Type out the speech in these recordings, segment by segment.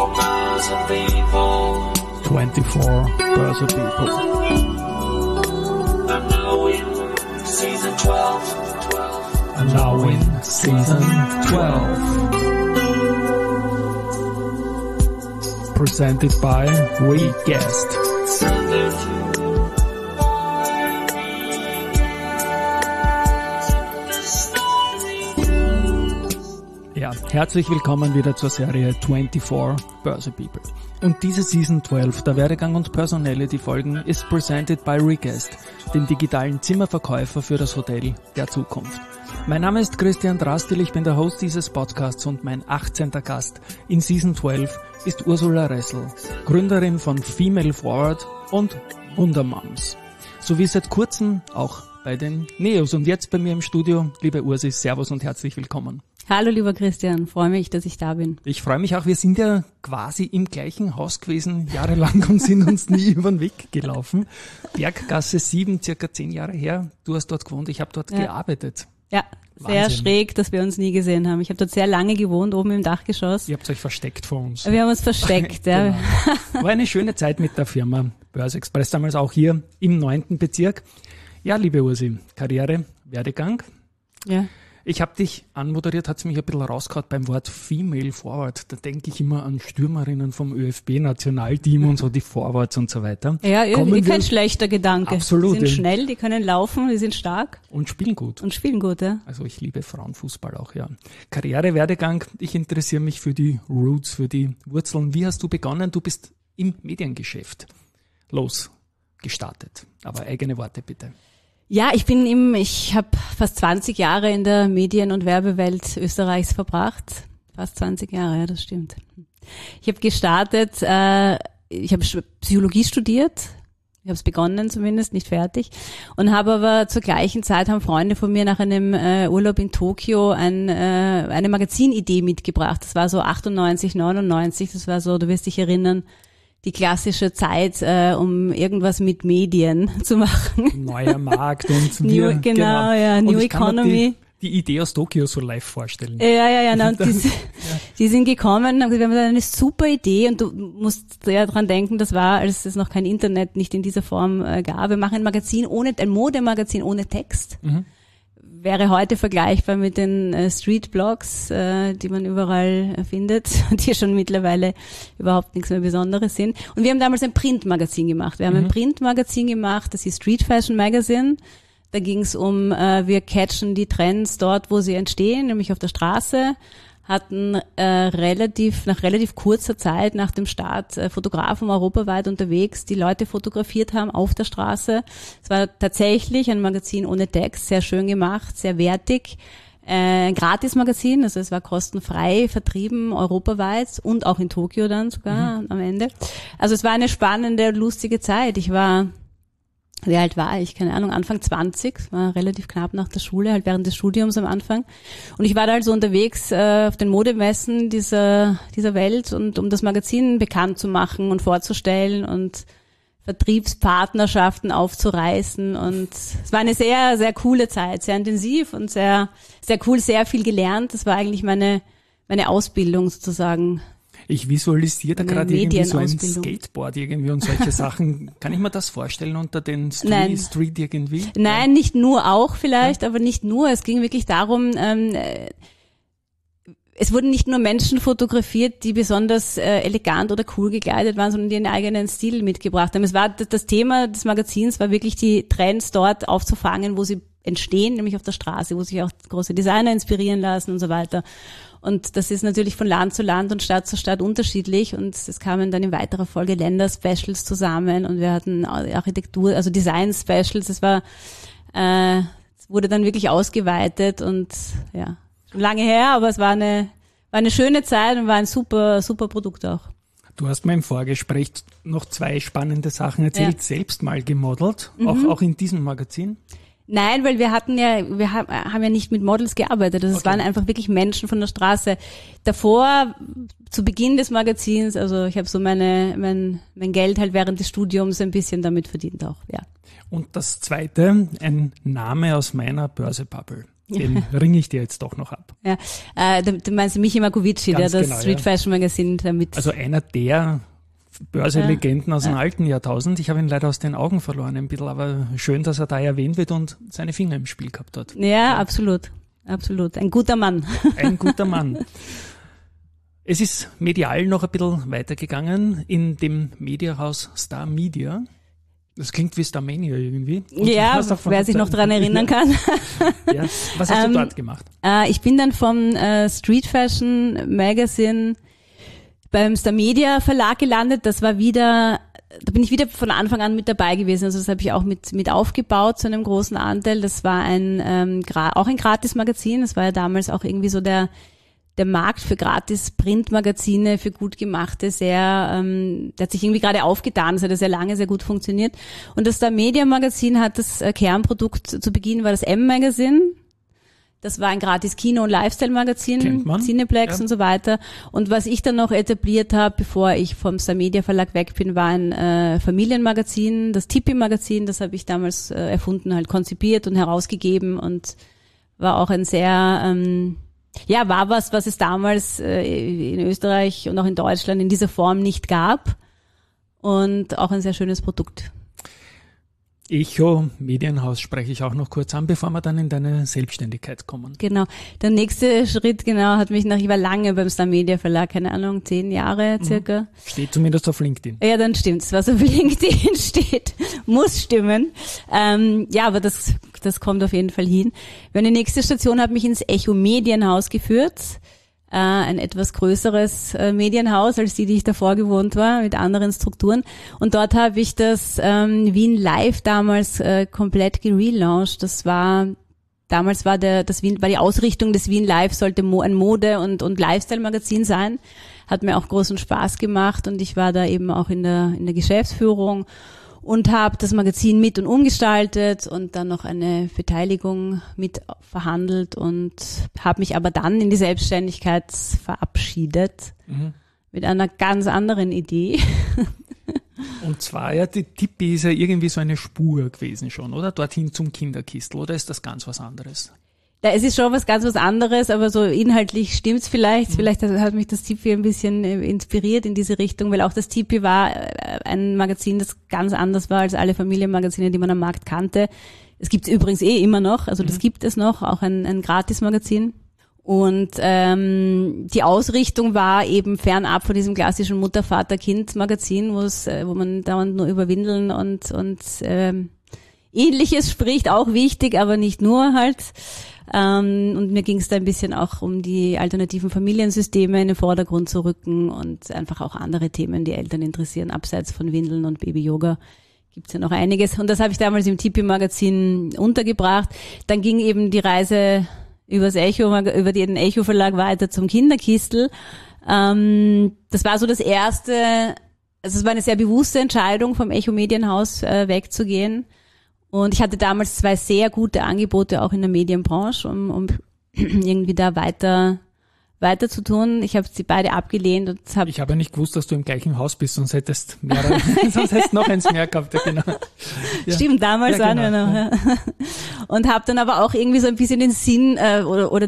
24 Börse People. And now in season 12. Presented by WeGuest. Ja, herzlich willkommen wieder zur Serie 24 Börse People. Und diese Season 12 der Werdegang und Personality Folgen ist presented by WeGuest, dem digitalen Zimmerverkäufer für das Hotel der Zukunft. Mein Name ist Christian Drastil, ich bin der Host dieses Podcasts und mein 18. Gast in Season 12 ist Ursula Ressel, Gründerin von Female Forward und Wundermoms, sowie seit kurzem auch bei den Neos. Und jetzt bei mir im Studio, liebe Ursi, Servus und herzlich willkommen. Hallo lieber Christian, freue mich, dass ich da bin. Ich freue mich auch, wir sind ja quasi im gleichen Haus gewesen, jahrelang und sind uns nie über den Weg gelaufen. Berggasse 7, circa 10 Jahre her, du hast dort gewohnt, ich habe dort gearbeitet. Ja, sehr Wahnsinn. Schräg, dass wir uns nie gesehen haben. Ich habe dort sehr lange gewohnt, oben im Dachgeschoss. Ihr habt euch versteckt vor uns. Wir haben uns versteckt, ja. Genau. War eine schöne Zeit mit der Firma Börse Express, damals auch hier im 9. Bezirk. Ja, liebe Ursi, Karriere, Werdegang. Ja. Ich habe dich anmoderiert, hat's mich ein bisschen rausgehauen beim Wort Female Forward. Da denke ich immer an Stürmerinnen vom ÖFB-Nationalteam und so, die Forwards und so weiter. Ja, kein schlechter Gedanke. Absolut. Die sind schnell, die können laufen, die sind stark. Und spielen gut. Ja. Also ich liebe Frauenfußball auch, ja. Karriere, Werdegang, ich interessiere mich für die Roots, für die Wurzeln. Wie hast du begonnen? Du bist im Mediengeschäft losgestartet. Aber eigene Worte bitte. Ja, ich habe fast 20 Jahre in der Medien- und Werbewelt Österreichs verbracht. Fast 20 Jahre, ja, das stimmt. Ich habe gestartet, ich habe Psychologie studiert. Ich habe es begonnen zumindest, nicht fertig. Und habe aber zur gleichen Zeit, haben Freunde von mir nach einem Urlaub in Tokio eine Magazinidee mitgebracht. Das war so 98, 99, das war so, du wirst dich erinnern, die klassische Zeit, um irgendwas mit Medien zu machen. Neuer Markt und New und Economy. Die Idee aus Tokio so live vorstellen. Ja, und die sind gekommen und haben gesagt, wir haben eine super Idee und du musst ja dran denken, das war, als es noch kein Internet nicht in dieser Form gab. Wir machen ein Modemagazin ohne Text. Mhm. Wäre heute vergleichbar mit den Street-Blogs, die man überall findet, die schon mittlerweile überhaupt nichts mehr Besonderes sind. Und wir haben damals ein Printmagazin gemacht. Wir haben ein Printmagazin gemacht, das ist Street Fashion Magazine. Da ging es um, wir catchen die Trends dort, wo sie entstehen, nämlich auf der Straße. Hatten nach relativ kurzer Zeit nach dem Start Fotografen europaweit unterwegs, die Leute fotografiert haben auf der Straße. Es war tatsächlich ein Magazin ohne Text, sehr schön gemacht, sehr wertig. Ein Gratis-Magazin, also es war kostenfrei vertrieben europaweit und auch in Tokio dann sogar am Ende. Also es war eine spannende, lustige Zeit. Wie alt war ich? Keine Ahnung, Anfang 20, war relativ knapp nach der Schule, halt während des Studiums am Anfang. Und ich war da also unterwegs auf den Modemessen dieser Welt und um das Magazin bekannt zu machen und vorzustellen und Vertriebspartnerschaften aufzureißen. Und es war eine sehr, sehr coole Zeit, sehr intensiv und sehr, sehr cool, sehr viel gelernt. Das war eigentlich meine Ausbildung sozusagen. Ich visualisiere da gerade irgendwie so ein Skateboard irgendwie und solche Sachen. Kann ich mir das vorstellen unter den Street irgendwie? Nein, nicht nur, auch vielleicht, aber nicht nur. Es ging wirklich darum, es wurden nicht nur Menschen fotografiert, die besonders elegant oder cool gekleidet waren, sondern die einen eigenen Stil mitgebracht haben. Es war das Thema des Magazins, war wirklich die Trends dort aufzufangen, wo sie entstehen, nämlich auf der Straße, wo sich auch große Designer inspirieren lassen und so weiter. Und das ist natürlich von Land zu Land und Stadt zu Stadt unterschiedlich und es kamen dann in weiterer Folge Länder-Specials zusammen und wir hatten Architektur, also Design-Specials. Es wurde dann wirklich ausgeweitet und ja, schon lange her, aber es war eine schöne Zeit und war ein super, super Produkt auch. Du hast mir im Vorgespräch noch 2 spannende Sachen erzählt, selbst mal gemodelt, auch in diesem Magazin. Nein, weil wir haben ja nicht mit Models gearbeitet. Also es waren einfach wirklich Menschen von der Straße. Davor, zu Beginn des Magazins, also ich habe so mein Geld halt während des Studiums ein bisschen damit verdient auch, ja. Und das Zweite, ein Name aus meiner Börsebubble. Den ringe ich dir jetzt doch noch ab. Ja, du meinst Michi Markovici, der das genau, Street Fashion Magazin damit. Also einer der Börselegenden aus dem alten Jahrtausend. Ich habe ihn leider aus den Augen verloren ein bisschen, aber schön, dass er da erwähnt wird und seine Finger im Spiel gehabt hat. Ja, absolut. Absolut. Ein guter Mann. Ein guter Mann. Es ist medial noch ein bisschen weitergegangen in dem Mediahaus Star Media. Das klingt wie Starmania irgendwie. Und ja, wer sich noch daran erinnern kann. Ja. Was hast du dort gemacht? Ich bin dann vom Street Fashion Magazine beim Star Media Verlag gelandet. Da bin ich wieder von Anfang an mit dabei gewesen. Also das habe ich auch mit aufgebaut zu einem großen Anteil. Das war auch ein Gratis-Magazin. Das war ja damals auch irgendwie so der Markt für Gratis-Printmagazine, für gut gemachte, der hat sich irgendwie gerade aufgetan. Das hat ja sehr lange sehr gut funktioniert. Und das Star Media Magazin hat das Kernprodukt zu Beginn war das M-Magazin. Das war ein gratis Kino- und Lifestyle-Magazin, Cineplex und so weiter. Und was ich dann noch etabliert habe, bevor ich vom Star Media Verlag weg bin, war ein Familienmagazin, das Tippi-Magazin. Das habe ich damals erfunden, halt konzipiert und herausgegeben und war auch ein sehr war was es damals in Österreich und auch in Deutschland in dieser Form nicht gab und auch ein sehr schönes Produkt. Echo Medienhaus spreche ich auch noch kurz an, bevor wir dann in deine Selbstständigkeit kommen. Genau. Der nächste Schritt, ich war lange beim Star Media Verlag, keine Ahnung, 10 Jahre circa. Steht zumindest auf LinkedIn. Ja, dann stimmt's. Was auf LinkedIn steht, muss stimmen. Aber das kommt auf jeden Fall hin. Meine nächste Station hat mich ins Echo Medienhaus geführt. Ein etwas größeres Medienhaus als die ich davor gewohnt war, mit anderen Strukturen. Und dort habe ich das Wien Live damals komplett gelauncht. Damals war die Ausrichtung des Wien Live sollte ein Mode- und Lifestyle-Magazin sein. Hat mir auch großen Spaß gemacht und ich war da eben auch in der Geschäftsführung und habe das Magazin mit und umgestaltet und dann noch eine Beteiligung mit verhandelt und habe mich aber dann in die Selbstständigkeit verabschiedet mit einer ganz anderen Idee. Und zwar, ja, die Tippi ist ja irgendwie so eine Spur gewesen schon, oder? Dorthin zum Kinderkistel, oder ist das ganz was anderes? Ja, es ist schon was anderes, aber so inhaltlich stimmt's vielleicht. Vielleicht hat mich das Tippi ein bisschen inspiriert in diese Richtung, weil auch das Tippi war ein Magazin, das ganz anders war als alle Familienmagazine, die man am Markt kannte. Es gibt's übrigens immer noch, also das gibt es noch, auch ein Gratis-Magazin. Und die Ausrichtung war eben fernab von diesem klassischen Mutter-Vater-Kind-Magazin, wo man dauernd nur über Windeln und Ähnliches spricht, auch wichtig, aber nicht nur halt. Und mir ging es da ein bisschen auch um die alternativen Familiensysteme in den Vordergrund zu rücken und einfach auch andere Themen, die Eltern interessieren, abseits von Windeln und Baby-Yoga. Gibt's ja noch einiges. Und das habe ich damals im Tippi-Magazin untergebracht. Dann ging eben die Reise über den Echo-Verlag weiter zum Kinderkistel. Das war so das erste, also es war eine sehr bewusste Entscheidung, vom Echo-Medienhaus wegzugehen. Und ich hatte damals 2 sehr gute Angebote auch in der Medienbranche, um irgendwie da weiter zu tun. Ich habe sie beide abgelehnt und Ich habe ja nicht gewusst, dass du im gleichen Haus bist, sonst hättest noch eins mehr gehabt. Ja, genau. Ja. Stimmt, damals waren wir noch. Ja. Und habe dann aber auch irgendwie so ein bisschen den Sinn oder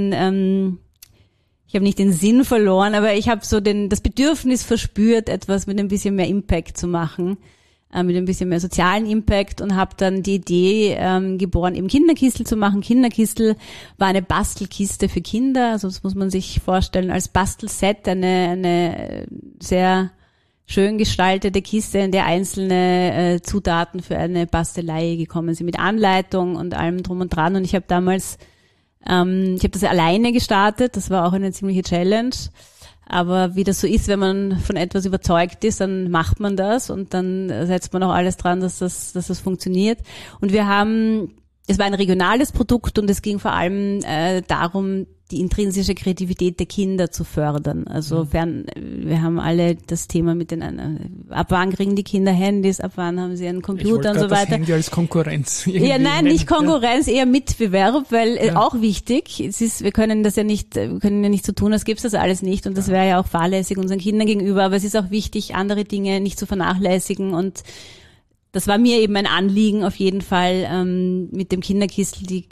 ich habe nicht den Sinn verloren, aber ich habe so das Bedürfnis verspürt, etwas mit ein bisschen mehr Impact zu machen. Mit ein bisschen mehr sozialen Impact und habe dann die Idee geboren, eben Kinderkistel zu machen. Kinderkistel war eine Bastelkiste für Kinder, also das muss man sich vorstellen als Bastelset, eine sehr schön gestaltete Kiste, in der einzelne Zutaten für eine Bastelei gekommen sind, mit Anleitung und allem drum und dran. Und ich habe damals, ich habe das alleine gestartet, das war auch eine ziemliche Challenge. Aber wie das so ist, wenn man von etwas überzeugt ist, dann macht man das und dann setzt man auch alles dran, dass das funktioniert. Und es war ein regionales Produkt und es ging vor allem darum, die intrinsische Kreativität der Kinder zu fördern. Also wir haben alle das Thema mit ab wann kriegen die Kinder Handys, ab wann haben sie einen Computer und so weiter. Das Handy als Konkurrenz. Ja, nein, nicht Konkurrenz, eher Mitbewerb, weil auch wichtig, wir können ja nicht so tun, als gäbe es das alles nicht und das wäre ja auch fahrlässig unseren Kindern gegenüber, aber es ist auch wichtig, andere Dinge nicht zu vernachlässigen und das war mir eben ein Anliegen auf jeden Fall, mit dem Kinderkistel die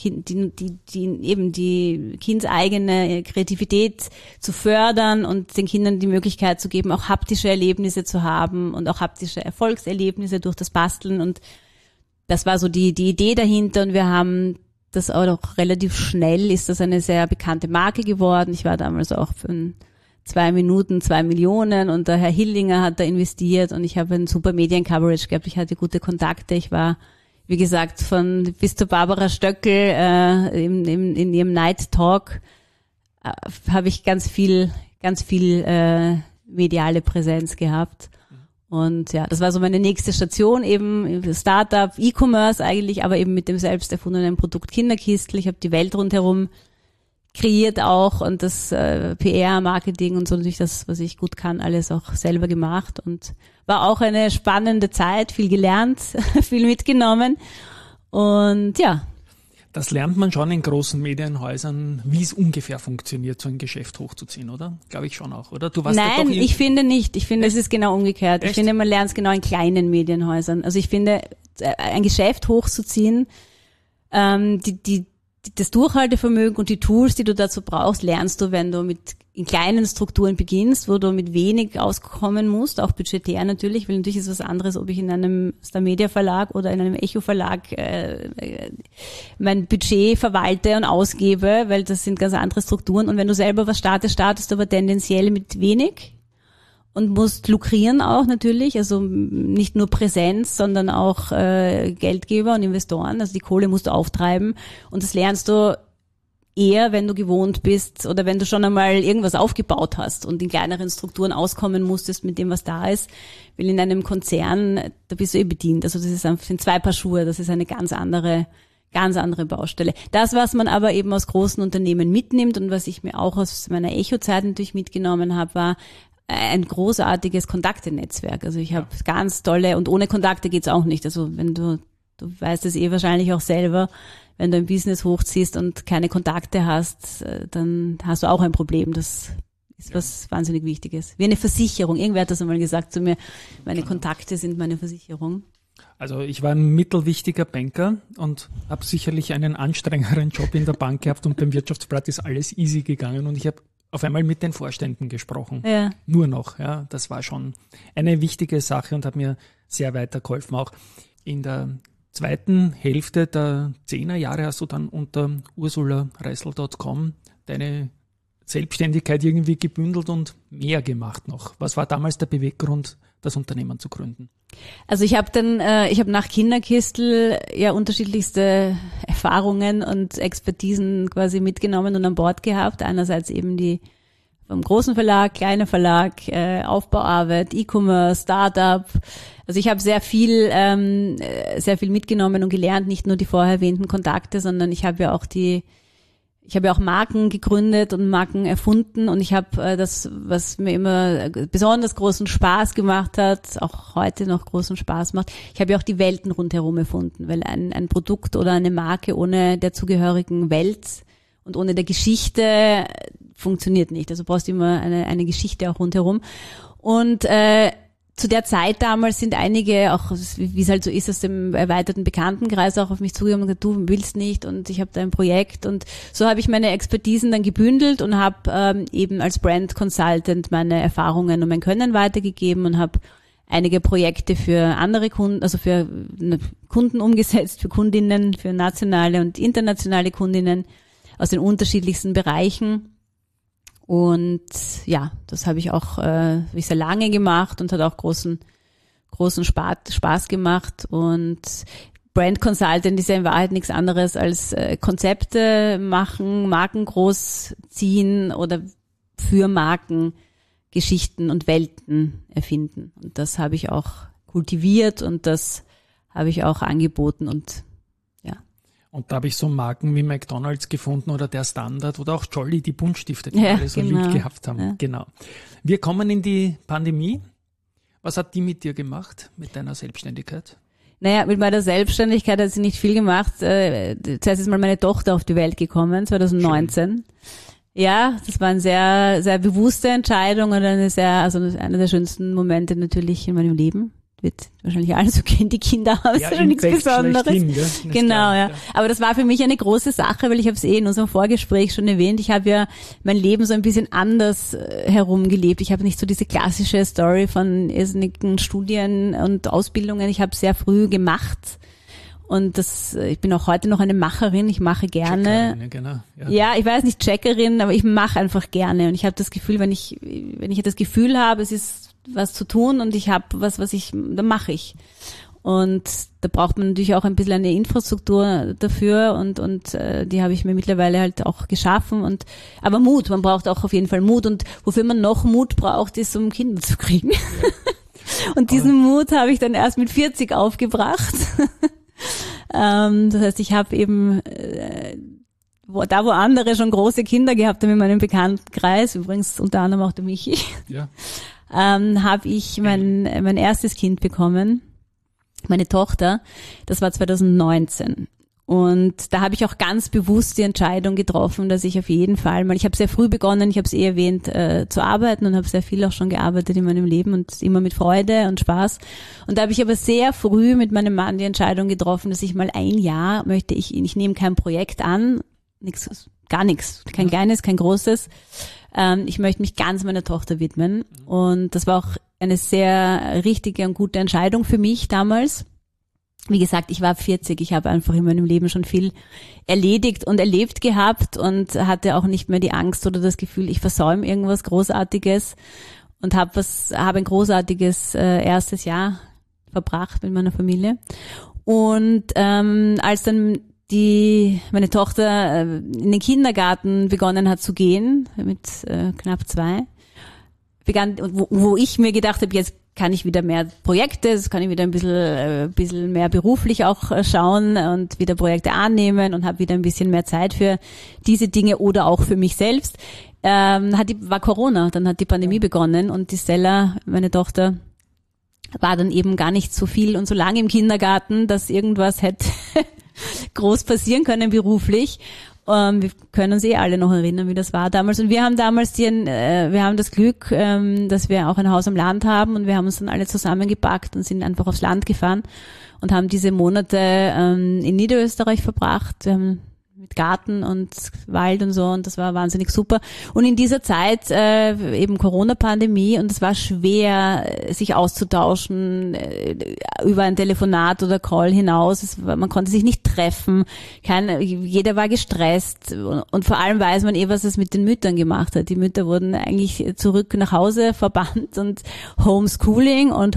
kindseigene Kreativität zu fördern und den Kindern die Möglichkeit zu geben, auch haptische Erlebnisse zu haben und auch haptische Erfolgserlebnisse durch das Basteln, und das war so die Idee dahinter, und wir haben das auch noch relativ schnell, ist das eine sehr bekannte Marke geworden. Ich war damals auch für 2 Minuten 2 Millionen, und der Herr Hillinger hat da investiert, und ich habe ein super Medien-Coverage gehabt. Ich hatte gute Kontakte. Ich war, wie gesagt, bis zu Barbara Stöckel in ihrem Night Talk habe ich ganz viel mediale Präsenz gehabt. Und ja, das war so meine nächste Station, eben Startup, E-Commerce eigentlich, aber eben mit dem selbst erfundenen Produkt Kinderkistel. Ich habe die Welt rundherum kreiert auch, und das PR, Marketing und so natürlich das, was ich gut kann, alles auch selber gemacht, und war auch eine spannende Zeit, viel gelernt, viel mitgenommen, und ja. Das lernt man schon in großen Medienhäusern, wie es ungefähr funktioniert, so ein Geschäft hochzuziehen, oder? Glaube ich schon auch, oder? Du warst Nein, doch ich finde nicht. Ich finde, es ist genau umgekehrt. Echt? Ich finde, man lernt es genau in kleinen Medienhäusern. Also ich finde, ein Geschäft hochzuziehen, das Durchhaltevermögen und die Tools, die du dazu brauchst, lernst du, wenn du in kleinen Strukturen beginnst, wo du mit wenig auskommen musst, auch budgetär natürlich, weil natürlich ist es was anderes, ob ich in einem Star Media Verlag oder in einem Echo Verlag mein Budget verwalte und ausgebe, weil das sind ganz andere Strukturen, und wenn du selber was startest du aber tendenziell mit wenig und musst lukrieren auch natürlich, also nicht nur Präsenz, sondern auch Geldgeber und Investoren, also die Kohle musst du auftreiben, und das lernst du eher, wenn du gewohnt bist oder wenn du schon einmal irgendwas aufgebaut hast und in kleineren Strukturen auskommen musstest mit dem, was da ist, weil in einem Konzern, da bist du bedient, also das sind 2 Paar Schuhe, das ist eine ganz andere Baustelle. Das, was man aber eben aus großen Unternehmen mitnimmt und was ich mir auch aus meiner Echo-Zeit natürlich mitgenommen habe, war ein großartiges Kontaktenetzwerk. Also ich habe ganz tolle, und ohne Kontakte geht's auch nicht. Also wenn du weißt es wahrscheinlich auch selber, wenn du ein Business hochziehst und keine Kontakte hast, dann hast du auch ein Problem. Das ist was wahnsinnig Wichtiges. Wie eine Versicherung. Irgendwer hat das einmal gesagt zu mir, meine Kontakte sind meine Versicherung. Also ich war ein mittelwichtiger Banker und habe sicherlich einen anstrengenderen Job in der Bank gehabt, und beim Wirtschaftsblatt ist alles easy gegangen, und ich habe auf einmal mit den Vorständen gesprochen. Ja. Nur noch, ja. Das war schon eine wichtige Sache und hat mir sehr weitergeholfen. Auch in der zweiten Hälfte der 10er Jahre hast du dann unter ursulareisel.com deine Selbstständigkeit irgendwie gebündelt und mehr gemacht noch. Was war damals der Beweggrund, das Unternehmen zu gründen? Also ich habe nach Kinderkistel ja unterschiedlichste Erfahrungen und Expertisen quasi mitgenommen und an Bord gehabt. Einerseits eben die vom großen Verlag, kleiner Verlag, Aufbauarbeit, E-Commerce, Startup. Also ich habe sehr viel mitgenommen und gelernt, nicht nur die vorher erwähnten Kontakte, sondern ich habe ja auch Marken gegründet und Marken erfunden, und ich habe das, was mir immer besonders großen Spaß gemacht hat, auch heute noch großen Spaß macht, ich habe ja auch die Welten rundherum erfunden, weil ein Produkt oder eine Marke ohne der zugehörigen Welt und ohne der Geschichte funktioniert nicht. Also brauchst du immer eine Geschichte auch rundherum. Und zu der Zeit damals sind einige, auch wie es halt so ist, aus dem erweiterten Bekanntenkreis auch auf mich zugekommen und gesagt, du willst nicht, und ich habe da ein Projekt, und so habe ich meine Expertisen dann gebündelt und habe eben als Brand Consultant meine Erfahrungen und mein Können weitergegeben und habe einige Projekte für andere Kunden, also für Kunden umgesetzt, für Kundinnen, für nationale und internationale Kundinnen aus den unterschiedlichsten Bereichen. Und ja, das habe ich auch sehr lange gemacht und hat auch großen Spaß gemacht. Und Brand Consultant ist ja in Wahrheit nichts anderes als Konzepte machen, Marken großziehen oder für Marken Geschichten und Welten erfinden. Und das habe ich auch kultiviert und das habe ich auch angeboten, und und da habe ich so Marken wie McDonald's gefunden oder der Standard oder auch Jolly, die Buntstifte, die alle so lieb gehabt haben. Ja. Genau. Wir kommen in die Pandemie. Was hat die mit dir gemacht, mit deiner Selbstständigkeit? Naja, mit meiner Selbstständigkeit hat sie nicht viel gemacht. Zuerst ist mal meine Tochter auf die Welt gekommen, 2019. Schön. Ja, das war eine sehr, sehr bewusste Entscheidung und einer der schönsten Momente natürlich in meinem Leben. wird wahrscheinlich alles so gehen, die Kinder haben, ist ja nichts Besonderes. Genau, ja. Aber das war für mich eine große Sache, weil ich habe es in unserem Vorgespräch schon erwähnt, ich habe ja mein Leben so ein bisschen anders herumgelebt. Ich habe nicht so diese klassische Story von irrsinnigen Studien und Ausbildungen. Ich habe sehr früh gemacht. Und ich bin auch heute noch eine Macherin, ich mache gerne. Genau, ja, ich weiß nicht Checkerin, aber ich mache einfach gerne. Und ich habe das Gefühl, wenn ich das Gefühl habe, es ist was zu tun und ich habe dann mache ich. Und da braucht man natürlich auch ein bisschen eine Infrastruktur dafür und die habe ich mir mittlerweile halt auch geschaffen aber Mut, man braucht auch auf jeden Fall Mut und wofür man noch Mut braucht, ist, um Kinder zu kriegen. Und diesen Mut habe ich dann erst mit 40 aufgebracht. Das heißt, ich habe eben wo andere schon große Kinder gehabt haben in meinem Bekanntenkreis, übrigens unter anderem auch der Michi, habe ich mein erstes Kind bekommen, meine Tochter. Das war 2019. Und da habe ich auch ganz bewusst die Entscheidung getroffen, dass ich auf jeden Fall ich habe sehr früh begonnen, ich habe es erwähnt, zu arbeiten und habe sehr viel auch schon gearbeitet in meinem Leben und immer mit Freude und Spaß. Und da habe ich aber sehr früh mit meinem Mann die Entscheidung getroffen, dass ich mal ein Jahr ich nehme kein Projekt an, gar nichts, kein kleines, kein großes. Ich möchte mich ganz meiner Tochter widmen. Und das war auch eine sehr richtige und gute Entscheidung für mich damals. Wie gesagt, ich war 40, ich habe einfach in meinem Leben schon viel erledigt und erlebt gehabt und hatte auch nicht mehr die Angst oder das Gefühl, ich versäume irgendwas Großartiges und habe ein großartiges erstes Jahr verbracht mit meiner Familie. Und als dann meine Tochter in den Kindergarten begonnen hat zu gehen, mit knapp 2, wo ich mir gedacht habe, jetzt kann ich wieder mehr Projekte, jetzt kann ich wieder ein bisschen mehr beruflich auch schauen und wieder Projekte annehmen und habe wieder ein bisschen mehr Zeit für diese Dinge oder auch für mich selbst. War Corona, dann hat die Pandemie begonnen und die Stella, meine Tochter, war dann eben gar nicht so viel und so lange im Kindergarten, dass irgendwas hätte groß passieren können beruflich. Wir können uns alle noch erinnern, wie das war damals. Und wir haben damals wir haben das Glück, dass wir auch ein Haus am Land haben und wir haben uns dann alle zusammengepackt und sind einfach aufs Land gefahren und haben diese Monate in Niederösterreich verbracht. Wir haben mit Garten und Wald und so und das war wahnsinnig super. Und in dieser Zeit eben Corona-Pandemie und es war schwer, sich auszutauschen über ein Telefonat oder Call hinaus. Man konnte sich nicht treffen. Jeder war gestresst und vor allem weiß man was es mit den Müttern gemacht hat. Die Mütter wurden eigentlich zurück nach Hause verbannt und Homeschooling und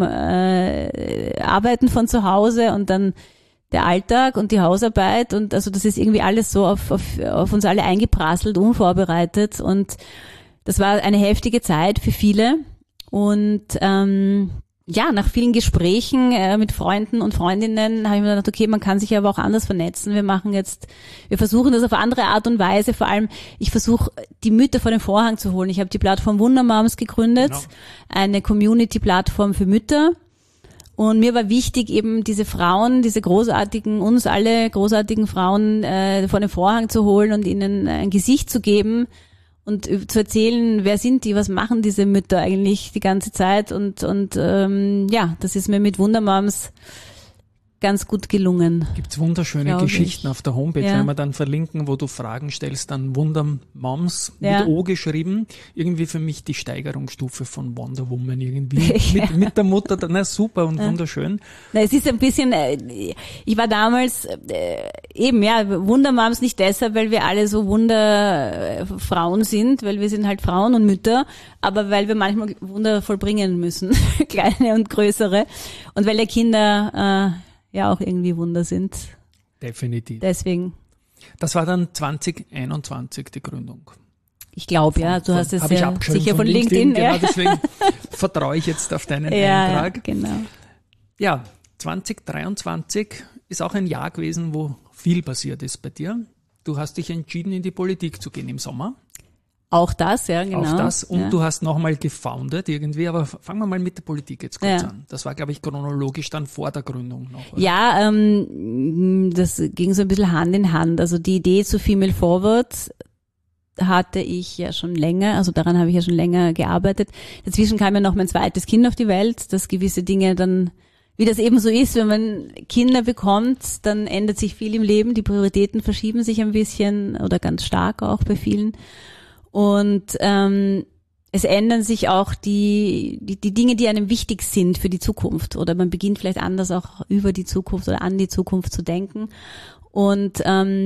Arbeiten von zu Hause und dann der Alltag und die Hausarbeit und also das ist irgendwie alles so auf uns alle eingeprasselt, unvorbereitet und das war eine heftige Zeit für viele und nach vielen Gesprächen mit Freunden und Freundinnen habe ich mir gedacht, okay, man kann sich aber auch anders vernetzen. Wir versuchen das auf andere Art und Weise, vor allem ich versuche die Mütter vor den Vorhang zu holen. Ich habe die Plattform Wundermoms gegründet, eine Community-Plattform für Mütter. Und mir war wichtig, eben diese Frauen, uns alle großartigen Frauen vor den Vorhang zu holen und ihnen ein Gesicht zu geben und zu erzählen, wer sind die, was machen diese Mütter eigentlich die ganze Zeit. Und das ist mir mit Wundermoms ganz gut gelungen. Gibt's wunderschöne Geschichten auf der Homepage, wenn wir dann verlinken, wo du Fragen stellst, dann Wundermoms mit O geschrieben. Irgendwie für mich die Steigerungsstufe von Wonder Woman irgendwie. Mit der Mutter, super und wunderschön. Es ist ein bisschen, ich war damals Wundermoms nicht deshalb, weil wir alle so Wunderfrauen sind, weil wir sind halt Frauen und Mütter, aber weil wir manchmal Wunder vollbringen müssen, kleine und größere. Und weil die Kinder auch irgendwie Wunder sind. Definitiv. Deswegen. Das war dann 2021 die Gründung. Ich glaube, du hast es ja sicher von LinkedIn. Genau, deswegen vertraue ich jetzt auf deinen Eintrag. Ja, genau. Ja, 2023 ist auch ein Jahr gewesen, wo viel passiert ist bei dir. Du hast dich entschieden, in die Politik zu gehen im Sommer. Auch das, ja, genau. Auch das. Und du hast nochmal gefoundet irgendwie, aber fangen wir mal mit der Politik jetzt kurz an. Das war, glaube ich, chronologisch dann vor der Gründung noch. Oder? Ja, das ging so ein bisschen Hand in Hand. Also die Idee zu Female Forward hatte ich ja schon länger, also daran habe ich ja schon länger gearbeitet. Dazwischen kam ja noch mein zweites Kind auf die Welt, dass gewisse Dinge dann, wie das eben so ist, wenn man Kinder bekommt, dann ändert sich viel im Leben, die Prioritäten verschieben sich ein bisschen oder ganz stark auch bei vielen. Und es ändern sich auch die Dinge, die einem wichtig sind für die Zukunft, oder man beginnt vielleicht anders auch über die Zukunft oder an die Zukunft zu denken. Und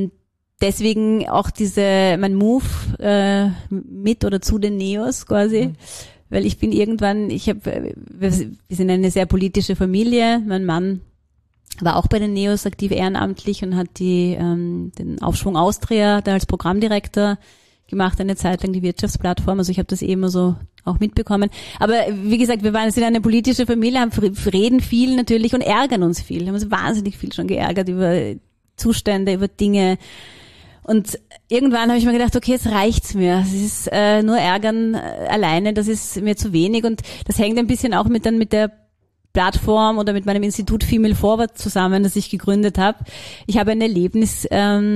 deswegen auch mein Move mit oder zu den Neos quasi, weil ich bin irgendwann, wir sind eine sehr politische Familie, mein Mann war auch bei den Neos aktiv ehrenamtlich und hat den Aufschwung Austria da als Programmdirektor gemacht, eine Zeit lang die Wirtschaftsplattform, also ich habe das immer so auch mitbekommen. Aber wie gesagt, sind eine politische Familie, reden viel natürlich und ärgern uns viel, haben uns wahnsinnig viel schon geärgert über Zustände, über Dinge. Und irgendwann habe ich mir gedacht, okay, jetzt reicht's mir. Es ist nur Ärgern alleine, das ist mir zu wenig. Und das hängt ein bisschen auch mit der Plattform oder mit meinem Institut Female Forward zusammen, das ich gegründet habe. Ich habe ein Erlebnis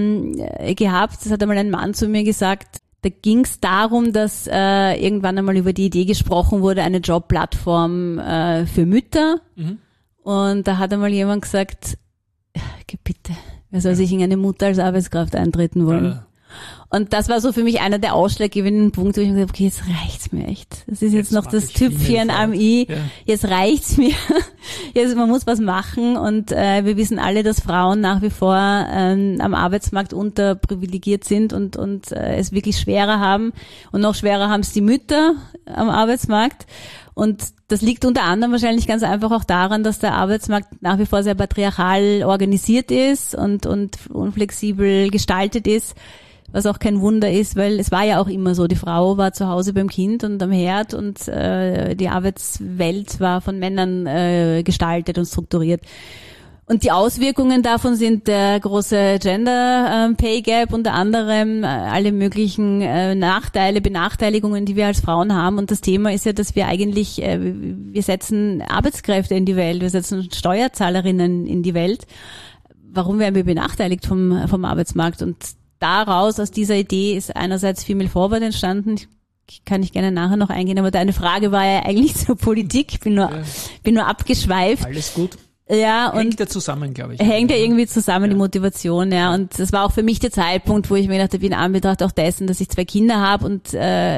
gehabt, das hat einmal ein Mann zu mir gesagt, da ging es darum, dass irgendwann einmal über die Idee gesprochen wurde, eine Jobplattform für Mütter. Mhm. Und da hat einmal jemand gesagt, bitte, wer soll sich in eine Mutter als Arbeitskraft eintreten wollen? Ja. Und das war so für mich einer der ausschlaggebenden Punkte, wo ich mir gesagt habe, okay, jetzt reicht's mir echt. Das ist jetzt noch das Tüpfchen am i. Ja. Jetzt reicht's mir. Jetzt, man muss was machen und wir wissen alle, dass Frauen nach wie vor am Arbeitsmarkt unterprivilegiert sind und es wirklich schwerer haben. Und noch schwerer haben es die Mütter am Arbeitsmarkt. Und das liegt unter anderem wahrscheinlich ganz einfach auch daran, dass der Arbeitsmarkt nach wie vor sehr patriarchal organisiert ist und unflexibel gestaltet ist. Was auch kein Wunder ist, weil es war ja auch immer so, die Frau war zu Hause beim Kind und am Herd und die Arbeitswelt war von Männern gestaltet und strukturiert. Und die Auswirkungen davon sind der große Gender Pay Gap, unter anderem alle möglichen Nachteile, Benachteiligungen, die wir als Frauen haben. Und das Thema ist ja, dass wir eigentlich, wir setzen Arbeitskräfte in die Welt, wir setzen Steuerzahlerinnen in die Welt. Warum werden wir benachteiligt vom Arbeitsmarkt? Und daraus, aus dieser Idee, ist einerseits Female Forward entstanden. Kann ich gerne nachher noch eingehen, aber deine Frage war ja eigentlich zur Politik. Ich bin nur abgeschweift. Alles gut. Ja, hängt ja zusammen, glaube ich. Hängt ja irgendwie zusammen, die Motivation, ja. Und das war auch für mich der Zeitpunkt, wo ich mir gedacht habe, in Anbetracht auch dessen, dass ich 2 Kinder habe und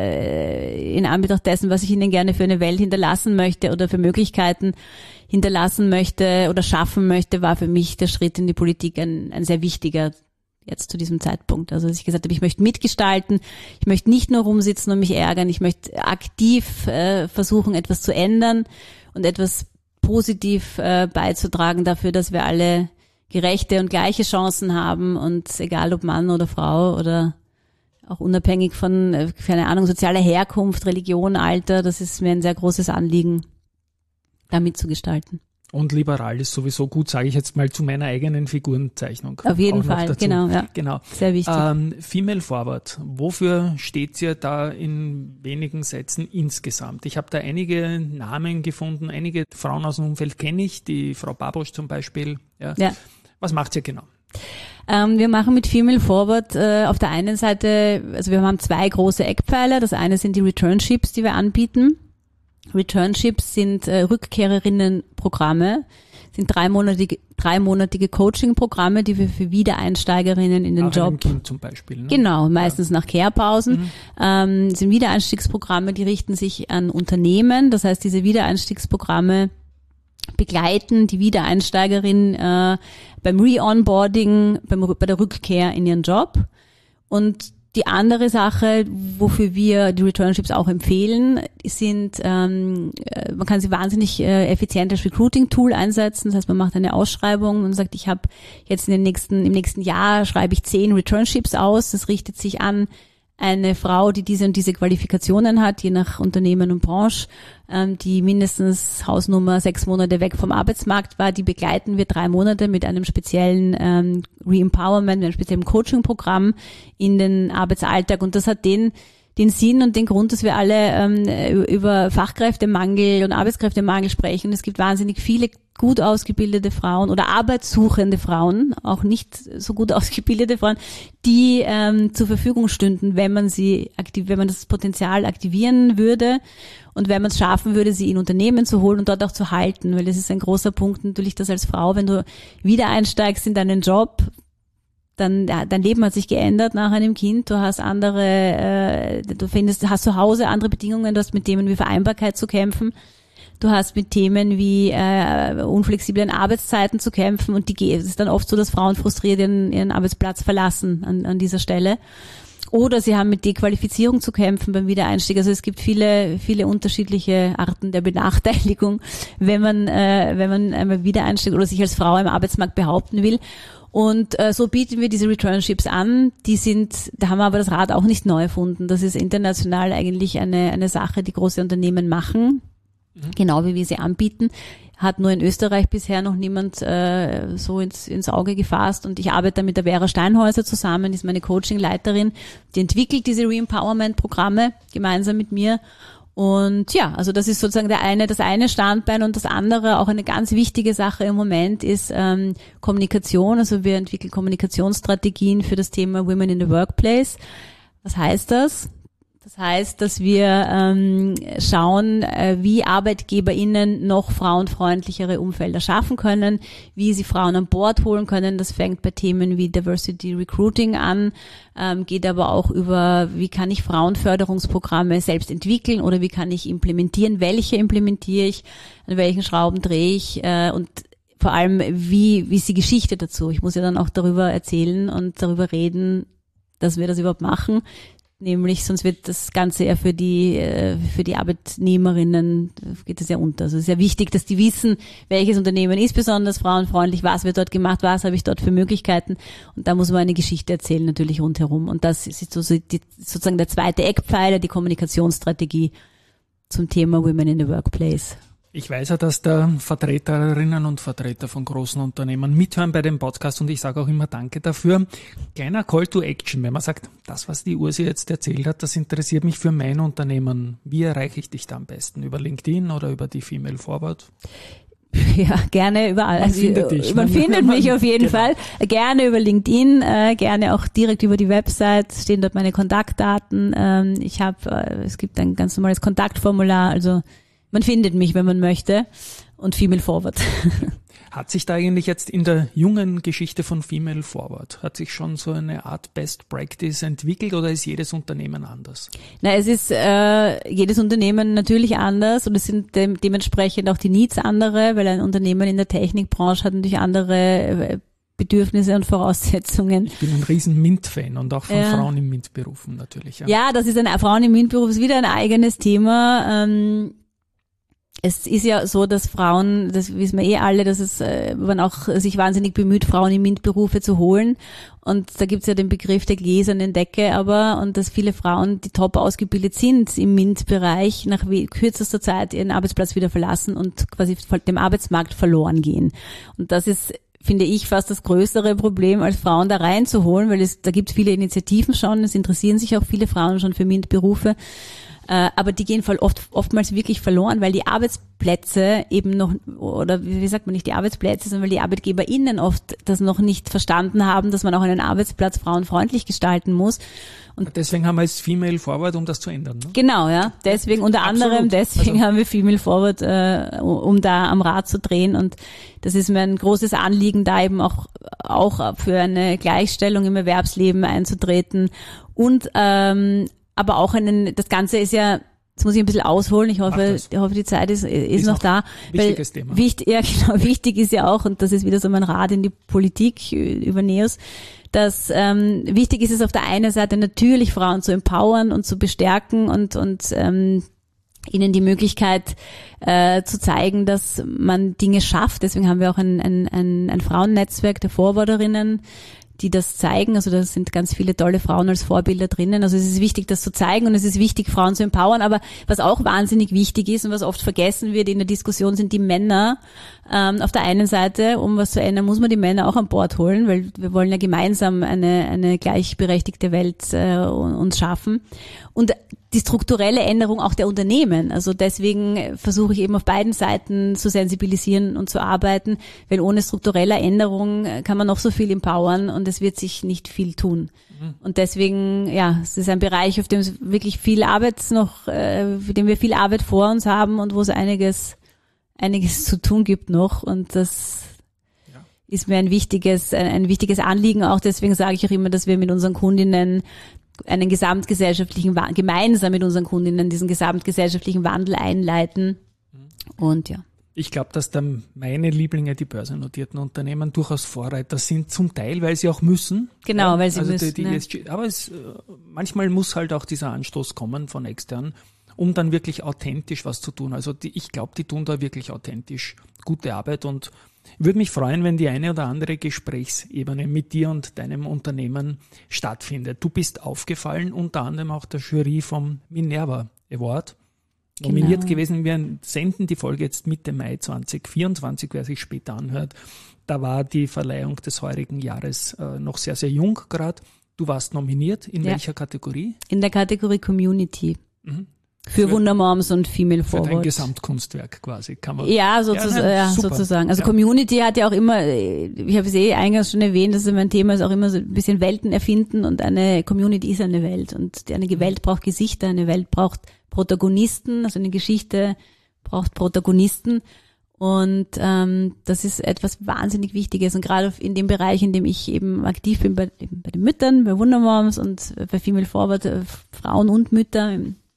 in Anbetracht dessen, was ich ihnen gerne für eine Welt hinterlassen möchte oder für Möglichkeiten hinterlassen möchte oder schaffen möchte, war für mich der Schritt in die Politik ein sehr wichtiger jetzt zu diesem Zeitpunkt. Also dass ich gesagt habe, ich möchte mitgestalten, ich möchte nicht nur rumsitzen und mich ärgern, ich möchte aktiv versuchen, etwas zu ändern und etwas positiv beizutragen dafür, dass wir alle gerechte und gleiche Chancen haben und egal ob Mann oder Frau oder auch unabhängig von, keine Ahnung, sozialer Herkunft, Religion, Alter, das ist mir ein sehr großes Anliegen, da mitzugestalten. Und liberal ist sowieso gut, sage ich jetzt mal zu meiner eigenen Figurenzeichnung. Auf jeden Fall, genau, ja. Genau. Sehr wichtig. Female Forward, wofür steht ihr da in wenigen Sätzen insgesamt? Ich habe da einige Namen gefunden, einige Frauen aus dem Umfeld kenne ich, die Frau Babosch zum Beispiel. Ja. Was macht ihr genau? Wir machen mit Female Forward auf der einen Seite, also wir haben 2 große Eckpfeiler. Das eine sind die Returnships, die wir anbieten. Returnships sind Rückkehrerinnenprogramme, sind 3-monatige Coaching-Programme, die wir für Wiedereinsteigerinnen in den nach Job. Einem Kind zum Beispiel. Ne? Genau, meistens nach Kehrpausen. Sind Wiedereinstiegsprogramme, die richten sich an Unternehmen. Das heißt, diese Wiedereinstiegsprogramme begleiten die Wiedereinsteigerin beim Re-Onboarding, bei der Rückkehr in ihren Job. Und die andere Sache, wofür wir die Returnships auch empfehlen, sind, man kann sie wahnsinnig effizient als Recruiting-Tool einsetzen. Das heißt, man macht eine Ausschreibung und sagt, ich habe jetzt im nächsten Jahr schreibe ich 10 Returnships aus. Das richtet sich an eine Frau, die diese und diese Qualifikationen hat, je nach Unternehmen und Branche, die mindestens Hausnummer 6 Monate weg vom Arbeitsmarkt war, die begleiten wir 3 Monate mit einem speziellen Re-Empowerment, mit einem speziellen Coaching-Programm in den Arbeitsalltag. Und das hat die den Sinn und den Grund, dass wir alle über Fachkräftemangel und Arbeitskräftemangel sprechen. Es gibt wahnsinnig viele gut ausgebildete Frauen oder arbeitssuchende Frauen, auch nicht so gut ausgebildete Frauen, die zur Verfügung stünden, wenn man das Potenzial aktivieren würde und wenn man es schaffen würde, sie in Unternehmen zu holen und dort auch zu halten, weil das ist ein großer Punkt natürlich, dass als Frau, wenn du wieder einsteigst in deinen Job, dann dein Leben hat sich geändert nach einem Kind, du hast hast zu Hause andere Bedingungen, du hast mit Themen wie Vereinbarkeit zu kämpfen. Du hast mit Themen wie unflexiblen Arbeitszeiten zu kämpfen und es ist dann oft so, dass Frauen frustriert ihren Arbeitsplatz verlassen an dieser Stelle. Oder sie haben mit Dequalifizierung zu kämpfen beim Wiedereinstieg. Also es gibt viele, viele unterschiedliche Arten der Benachteiligung, wenn man einmal wieder einsteigt oder sich als Frau im Arbeitsmarkt behaupten will. Und so bieten wir diese Returnships an. Da haben wir aber das Rad auch nicht neu erfunden. Das ist international eigentlich eine Sache, die große Unternehmen machen. Genau wie wir sie anbieten, hat nur in Österreich bisher noch niemand so ins Auge gefasst und ich arbeite mit der Vera Steinhäuser zusammen, die ist meine Coaching-Leiterin, die entwickelt diese Re-Empowerment-Programme gemeinsam mit mir und ja, also das ist sozusagen das eine Standbein und das andere, auch eine ganz wichtige Sache im Moment ist Kommunikation, also wir entwickeln Kommunikationsstrategien für das Thema Women in the Workplace. Was heißt das? Das heißt, dass wir schauen, wie ArbeitgeberInnen noch frauenfreundlichere Umfelder schaffen können, wie sie Frauen an Bord holen können. Das fängt bei Themen wie Diversity Recruiting an, geht aber auch über, wie kann ich Frauenförderungsprogramme selbst entwickeln oder wie kann ich implementieren, welche implementiere ich, an welchen Schrauben drehe ich und vor allem, wie ist die Geschichte dazu. Ich muss ja dann auch darüber erzählen und darüber reden, dass wir das überhaupt machen. Nämlich, sonst wird das Ganze ja für die Arbeitnehmerinnen, geht es ja unter. Also es ist ja wichtig, dass die wissen, welches Unternehmen ist besonders frauenfreundlich, was wird dort gemacht, was habe ich dort für Möglichkeiten. Und da muss man eine Geschichte erzählen, natürlich rundherum. Und das ist sozusagen der zweite Eckpfeiler, die Kommunikationsstrategie zum Thema Women in the Workplace. Ich weiß ja, dass da Vertreterinnen und Vertreter von großen Unternehmen mithören bei dem Podcast und ich sage auch immer Danke dafür. Kleiner Call to Action, wenn man sagt, das, was die Ursi jetzt erzählt hat, das interessiert mich für mein Unternehmen. Wie erreiche ich dich da am besten? Über LinkedIn oder über die Female Forward? Ja, gerne überall. Man findet dich. Man findet mich auf jeden Fall. Gerne über LinkedIn, gerne auch direkt über die Website, stehen dort meine Kontaktdaten. Es gibt ein ganz normales Kontaktformular, also man findet mich, wenn man möchte, und Female Forward. Hat sich da eigentlich jetzt in der jungen Geschichte von Female Forward, hat sich schon so eine Art Best Practice entwickelt oder ist jedes Unternehmen anders? Na, es ist jedes Unternehmen natürlich anders und es sind dementsprechend auch die Needs andere, weil ein Unternehmen in der Technikbranche hat natürlich andere Bedürfnisse und Voraussetzungen. Ich bin ein riesen MINT-Fan und auch von Frauen in MINT-Berufen natürlich. Ja, das ist Frauen im MINT-Beruf ist wieder ein eigenes Thema. Es ist ja so, dass Frauen, das wissen wir alle, dass man auch sich wahnsinnig bemüht, Frauen in MINT-Berufe zu holen. Und da gibt's ja den Begriff der gläsernen Decke, und dass viele Frauen, die top ausgebildet sind im MINT-Bereich, nach kürzester Zeit ihren Arbeitsplatz wieder verlassen und quasi dem Arbeitsmarkt verloren gehen. Und das ist, finde ich, fast das größere Problem, als Frauen da reinzuholen, weil da gibt es viele Initiativen schon, es interessieren sich auch viele Frauen schon für MINT-Berufe. Aber die gehen oftmals wirklich verloren, weil die Arbeitsplätze eben noch, oder wie sagt man nicht die Arbeitsplätze, sondern weil die ArbeitgeberInnen oft das noch nicht verstanden haben, dass man auch einen Arbeitsplatz frauenfreundlich gestalten muss. Und deswegen haben wir jetzt Female Forward, um das zu ändern. Ne? Genau, ja. Deswegen, unter anderem deswegen haben wir Female Forward, um da am Rad zu drehen. Und das ist mir ein großes Anliegen, da eben auch für eine Gleichstellung im Erwerbsleben einzutreten. Und aber auch das Ganze ist ja, jetzt muss ich ein bisschen ausholen, ich hoffe die Zeit ist noch da. Wichtiges Thema. Wichtig ist ja auch, und das ist wieder so mein Rat in die Politik über NEOS, dass wichtig ist es auf der einen Seite natürlich Frauen zu empowern und zu bestärken und ihnen die Möglichkeit zu zeigen, dass man Dinge schafft. Deswegen haben wir auch ein Frauennetzwerk der Forwarderinnen, die das zeigen. Also da sind ganz viele tolle Frauen als Vorbilder drinnen. Also es ist wichtig, das zu zeigen und es ist wichtig, Frauen zu empowern. Aber was auch wahnsinnig wichtig ist und was oft vergessen wird in der Diskussion, sind die Männer. Auf der einen Seite, um was zu ändern, muss man die Männer auch an Bord holen, weil wir wollen ja gemeinsam eine gleichberechtigte Welt uns schaffen. Und die strukturelle Änderung auch der Unternehmen. Also deswegen versuche ich eben auf beiden Seiten zu sensibilisieren und zu arbeiten, weil ohne strukturelle Änderung kann man noch so viel empowern und es wird sich nicht viel tun. Und deswegen, ja, es ist ein Bereich, auf dem es wirklich viel Arbeit für den wir viel Arbeit vor uns haben und wo es einiges zu tun gibt noch. Und das ist mir ein wichtiges Anliegen auch. Deswegen sage ich auch immer, dass wir mit unseren Kundinnen gemeinsam mit unseren Kundinnen diesen gesamtgesellschaftlichen Wandel einleiten. Und ja. Ich glaube, dass dann meine Lieblinge, die börsennotierten Unternehmen, durchaus Vorreiter sind, zum Teil, weil sie auch müssen. Genau, weil sie müssen. ESG, aber manchmal muss halt auch dieser Anstoß kommen von extern, um dann wirklich authentisch was zu tun. Also ich glaube, die tun da wirklich authentisch gute Arbeit und würde mich freuen, wenn die eine oder andere Gesprächsebene mit dir und deinem Unternehmen stattfindet. Du bist aufgefallen, unter anderem auch der Jury vom Minerva Award. Nominiert gewesen. Wir senden die Folge jetzt Mitte Mai 2024, wer sich später anhört. Da war die Verleihung des heurigen Jahres noch sehr, sehr jung gerade. Du warst nominiert. In welcher Kategorie? In der Kategorie Community. Für Wundermoms und Female Forward. Für dein Gesamtkunstwerk quasi, kann man. Ja, sozusagen. Also Community hat ja auch immer, ich habe es eingangs schon erwähnt, dass mein Thema ist auch immer so ein bisschen Welten erfinden und eine Community ist eine Welt und eine Welt braucht Gesichter, eine Welt braucht Protagonisten, also eine Geschichte braucht Protagonisten und das ist etwas wahnsinnig Wichtiges und gerade in dem Bereich, in dem ich eben aktiv bin, bei den Müttern, bei Wundermoms und bei Female Forward, Frauen und Mütter,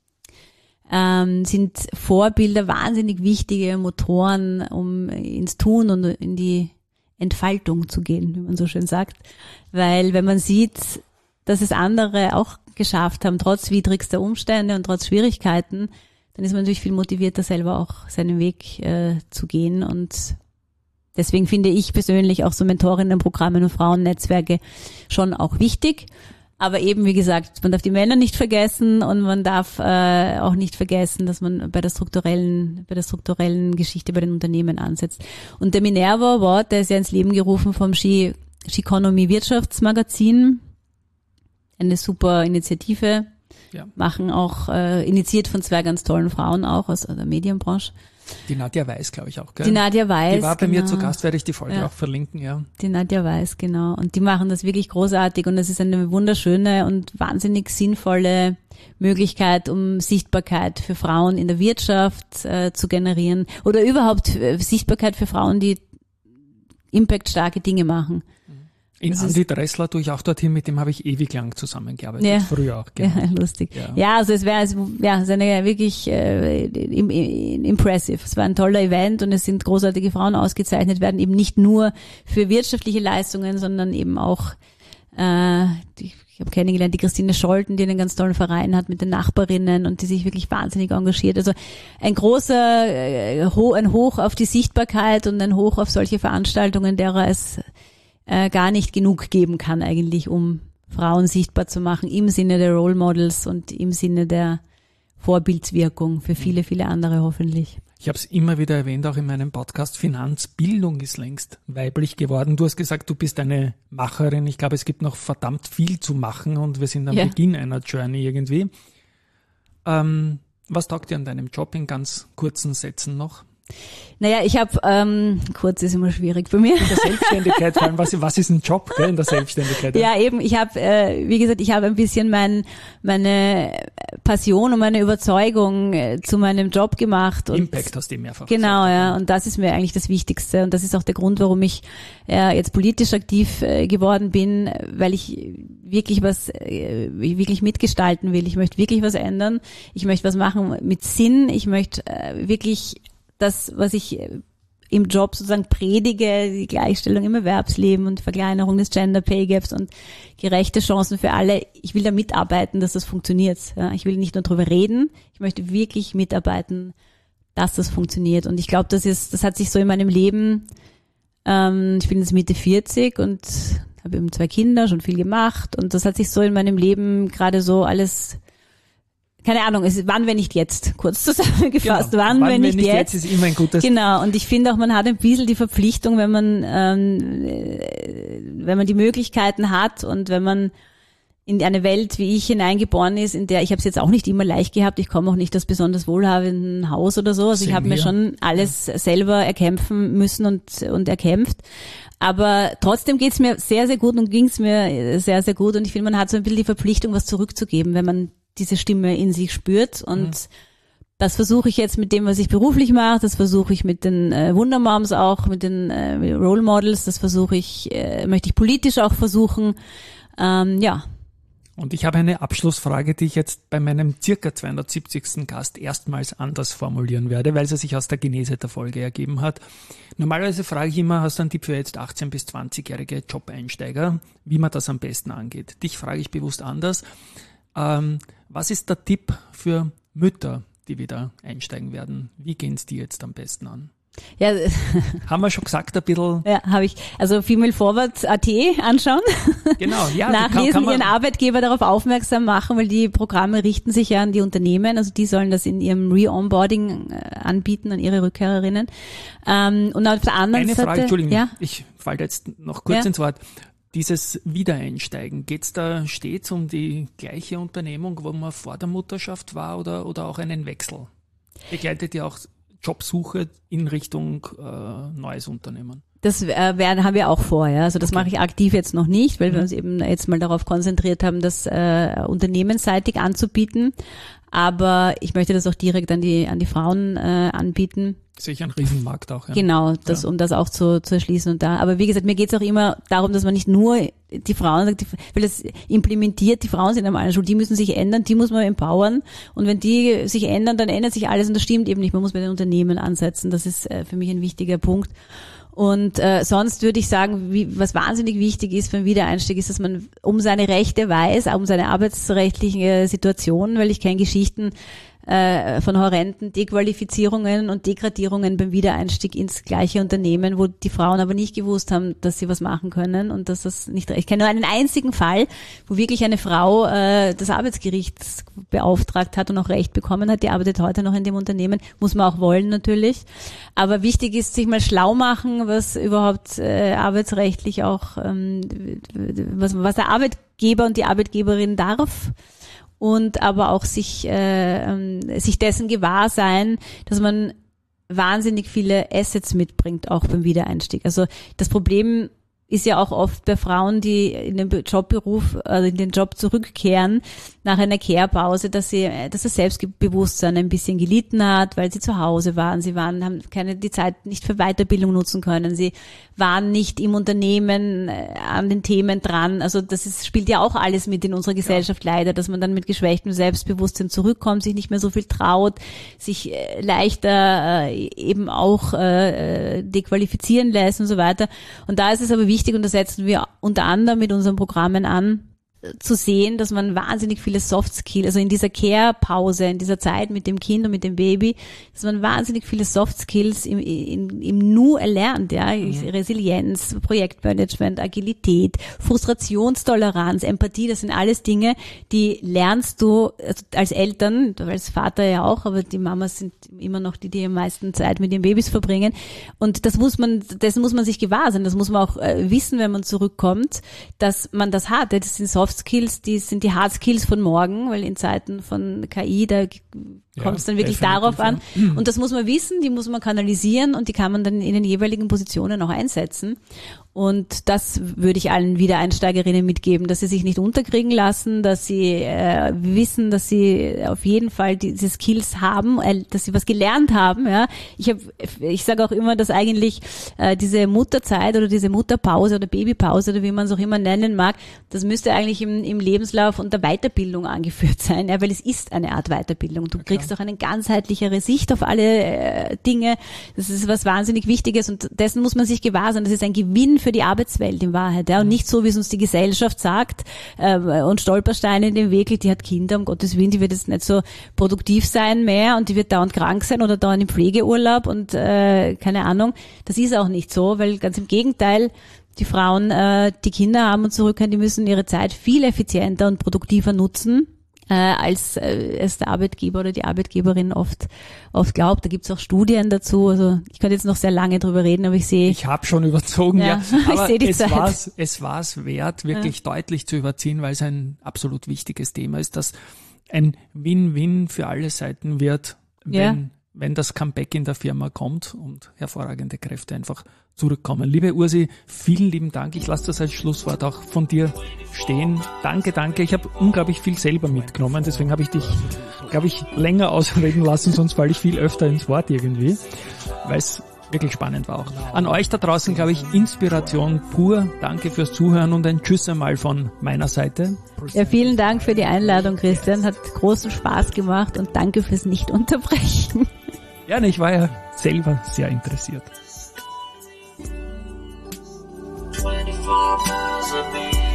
sind Vorbilder wahnsinnig wichtige Motoren, um ins Tun und in die Entfaltung zu gehen, wie man so schön sagt. Weil wenn man sieht, dass es andere auch geschafft haben, trotz widrigster Umstände und trotz Schwierigkeiten, dann ist man natürlich viel motivierter, selber auch seinen Weg zu gehen. Und deswegen finde ich persönlich auch so Mentorinnenprogramme und Frauennetzwerke schon auch wichtig. Aber eben, wie gesagt, man darf die Männer nicht vergessen und man darf auch nicht vergessen, dass man bei der strukturellen Geschichte bei den Unternehmen ansetzt. Und der Minerva Award, der ist ja ins Leben gerufen vom Sheconomy Wirtschaftsmagazin. Eine super Initiative. Ja. Machen auch, initiiert von 2 ganz tollen Frauen auch aus der Medienbranche. Die Nadja Weiß, glaube ich auch, gell? Die Nadja Weiß. Die war bei mir zu Gast, werde ich die Folge auch verlinken, ja. Die Nadja Weiß, genau. Und die machen das wirklich großartig und das ist eine wunderschöne und wahnsinnig sinnvolle Möglichkeit, um Sichtbarkeit für Frauen in der Wirtschaft zu generieren oder überhaupt Sichtbarkeit für Frauen, die impactstarke Dinge machen. In Andi Dressler tue ich auch dorthin, mit dem habe ich ewig lang zusammengearbeitet, früher auch. Genau. Ja, lustig. Ja, also es wäre eine wirklich impressive. Es war ein toller Event und es sind großartige Frauen ausgezeichnet werden, eben nicht nur für wirtschaftliche Leistungen, sondern eben auch, ich habe kennengelernt, die Christine Scholten, die einen ganz tollen Verein hat mit den Nachbarinnen und die sich wirklich wahnsinnig engagiert. Also ein Hoch auf die Sichtbarkeit und ein Hoch auf solche Veranstaltungen, derer es gar nicht genug geben kann eigentlich, um Frauen sichtbar zu machen im Sinne der Role Models und im Sinne der Vorbildswirkung für viele, viele andere hoffentlich. Ich habe es immer wieder erwähnt, auch in meinem Podcast, Finanzbildung ist längst weiblich geworden. Du hast gesagt, du bist eine Macherin. Ich glaube, es gibt noch verdammt viel zu machen und wir sind am Beginn einer Journey irgendwie. Was taugt dir an deinem Job in ganz kurzen Sätzen noch? Naja, ich habe, kurz ist immer schwierig bei mir. In der Selbstständigkeit, vor allem, was ist ein Job, gell, in der Selbstständigkeit? Ja, eben, ich habe, wie gesagt, ich habe ein bisschen meine Passion und meine Überzeugung zu meinem Job gemacht. Und Impact hast du mehrfach genau, gesagt. Ja, und das ist mir eigentlich das Wichtigste und das ist auch der Grund, warum ich jetzt politisch aktiv geworden bin, weil ich wirklich wirklich mitgestalten will. Ich möchte wirklich was ändern. Ich möchte was machen mit Sinn. Ich möchte wirklich das, was ich im Job sozusagen predige, die Gleichstellung im Erwerbsleben und Verkleinerung des Gender Pay Gaps und gerechte Chancen für alle. Ich will da mitarbeiten, dass das funktioniert. Ja, ich will nicht nur drüber reden, ich möchte wirklich mitarbeiten, dass das funktioniert. Und ich glaube, das hat sich so in meinem Leben, ich bin jetzt Mitte 40 und habe eben 2 Kinder, schon viel gemacht und das hat sich so in meinem Leben gerade so alles, keine Ahnung, wann, wenn nicht jetzt, kurz zusammengefasst, genau. wann, wenn nicht jetzt ist immer ein gutes. Genau, und ich finde auch, man hat ein bisschen die Verpflichtung, wenn man die Möglichkeiten hat und wenn man in eine Welt, wie ich hineingeboren ist, in der, ich habe es jetzt auch nicht immer leicht gehabt, ich komme auch nicht aus besonders wohlhabenden Haus oder so, also ich habe mir schon alles selber erkämpfen müssen und erkämpft, aber trotzdem geht's mir sehr, sehr gut und ging's mir sehr, sehr gut und ich finde, man hat so ein bisschen die Verpflichtung, was zurückzugeben, wenn man diese Stimme in sich spürt und das versuche ich jetzt mit dem, was ich beruflich mache, das versuche ich mit den Wundermoms auch, mit den Role Models, das möchte ich politisch auch versuchen, ja. Und ich habe eine Abschlussfrage, die ich jetzt bei meinem circa 270. Gast erstmals anders formulieren werde, weil sie sich aus der Genese der Folge ergeben hat. Normalerweise frage ich immer, hast du einen Tipp für jetzt 18- bis 20-jährige Job-Einsteiger, wie man das am besten angeht? Dich frage ich bewusst anders. Was ist der Tipp für Mütter, die wieder einsteigen werden? Wie gehen es die jetzt am besten an? Ja, haben wir schon gesagt, ein bisschen. Ja, habe ich. Also femaleforward.at anschauen. Genau, ja. Nachlesen, ihren Arbeitgeber darauf aufmerksam machen, weil die Programme richten sich ja an die Unternehmen. Also die sollen das in ihrem Re-Onboarding anbieten an ihre Rückkehrerinnen. Und auf der anderen Seite. Eine Frage, Entschuldigung, ja? Ich falle jetzt noch kurz ins Wort. Dieses Wiedereinsteigen, geht's da stets um die gleiche Unternehmung, wo man vor der Mutterschaft war oder auch einen Wechsel? Begleitet ja auch Jobsuche in Richtung neues Unternehmen? Das haben wir auch vor, ja. Also das mache ich aktiv jetzt noch nicht, weil wir uns eben jetzt mal darauf konzentriert haben, das unternehmensseitig anzubieten. Aber ich möchte das auch direkt an die Frauen anbieten. Sicher ein Riesenmarkt auch, ja. Genau, um das auch zu erschließen und da. Aber wie gesagt, mir geht es auch immer darum, dass man nicht nur die Frauen sagt, weil das implementiert, die Frauen sind am Anschluss, die müssen sich ändern, die muss man empowern. Und wenn die sich ändern, dann ändert sich alles und das stimmt eben nicht. Man muss bei den Unternehmen ansetzen. Das ist für mich ein wichtiger Punkt. Und sonst würde ich sagen, was wahnsinnig wichtig ist für einen Wiedereinstieg, ist, dass man um seine Rechte weiß, auch um seine arbeitsrechtliche Situation, weil ich kenne Geschichten von horrenden Dequalifizierungen und Degradierungen beim Wiedereinstieg ins gleiche Unternehmen, wo die Frauen aber nicht gewusst haben, dass sie was machen können und dass das nicht. Ich kenne nur einen einzigen Fall, wo wirklich eine Frau das Arbeitsgericht beauftragt hat und auch Recht bekommen hat. Die arbeitet heute noch in dem Unternehmen, muss man auch wollen natürlich. Aber wichtig ist, sich mal schlau machen, was überhaupt arbeitsrechtlich auch, was der Arbeitgeber und die Arbeitgeberin darf. Und aber auch sich dessen gewahr sein, dass man wahnsinnig viele Assets mitbringt, auch beim Wiedereinstieg. Also das Problem ist ja auch oft bei Frauen, die in den Jobberuf, also in den Job zurückkehren, nach einer Kehrpause, dass das Selbstbewusstsein ein bisschen gelitten hat, weil sie zu Hause waren. Haben die Zeit nicht für Weiterbildung nutzen können. Sie waren nicht im Unternehmen an den Themen dran. Also spielt ja auch alles mit in unserer Gesellschaft leider, dass man dann mit geschwächtem Selbstbewusstsein zurückkommt, sich nicht mehr so viel traut, sich leichter eben auch dequalifizieren lässt und so weiter. Und da ist es aber wichtig, und das setzen wir unter anderem mit unseren Programmen an, zu sehen, dass man wahnsinnig viele Soft Skills, also in dieser Care-Pause, in dieser Zeit mit dem Kind und mit dem Baby, dass man wahnsinnig viele Soft Skills im Nu erlernt, ja, Resilienz, Projektmanagement, Agilität, Frustrationstoleranz, Empathie, das sind alles Dinge, die lernst du als Eltern, als Vater ja auch, aber die Mamas sind immer noch die am meisten Zeit mit den Babys verbringen, und dessen muss man sich gewahr sein, das muss man auch wissen, wenn man zurückkommt, dass man das hat, das sind Soft Skills, die sind die Hard Skills von morgen, weil in Zeiten von KI, da kommt es dann wirklich darauf an. Und das muss man wissen, die muss man kanalisieren und die kann man dann in den jeweiligen Positionen auch einsetzen. Und das würde ich allen Wiedereinsteigerinnen mitgeben, dass sie sich nicht unterkriegen lassen, dass sie wissen, dass sie auf jeden Fall diese Skills haben, dass sie was gelernt haben. Ja, ich sage auch immer, dass eigentlich diese Mutterzeit oder diese Mutterpause oder Babypause oder wie man es auch immer nennen mag, das müsste eigentlich im Lebenslauf unter Weiterbildung angeführt sein, ja, weil es ist eine Art Weiterbildung. Du kriegst auch eine ganzheitlichere Sicht auf alle Dinge. Das ist was wahnsinnig Wichtiges und dessen muss man sich gewahr sein. Das ist ein Gewinn für die Arbeitswelt in Wahrheit, ja, und nicht so, wie es uns die Gesellschaft sagt und Stolpersteine in den Weg liegt, die hat Kinder, um Gottes Willen, die wird jetzt nicht so produktiv sein mehr und die wird dauernd krank sein oder dauernd im Pflegeurlaub und keine Ahnung. Das ist auch nicht so, weil ganz im Gegenteil, Die Frauen, die Kinder haben und zurückkehren, die müssen ihre Zeit viel effizienter und produktiver nutzen, als es der Arbeitgeber oder die Arbeitgeberin oft glaubt. Da gibt's auch Studien dazu. Also ich könnte jetzt noch sehr lange drüber reden, aber ich sehe... Ich habe schon überzogen, ja. Aber es war's wert, wirklich deutlich zu überziehen, weil es ein absolut wichtiges Thema ist, das ein Win-Win für alle Seiten wird, wenn das Comeback in der Firma kommt und hervorragende Kräfte einfach zurückkommen. Liebe Ursi, vielen lieben Dank. Ich lasse das als Schlusswort auch von dir stehen. Danke. Ich habe unglaublich viel selber mitgenommen, deswegen habe ich dich, glaube ich, länger ausreden lassen, sonst falle ich viel öfter ins Wort irgendwie, weil es wirklich spannend war auch. An euch da draußen, glaube ich, Inspiration pur. Danke fürs Zuhören und ein Tschüss einmal von meiner Seite. Ja, vielen Dank für die Einladung, Christian. Hat großen Spaß gemacht und danke fürs Nicht-Unterbrechen. Ja, ich war ja selber sehr interessiert. 24 hours a day.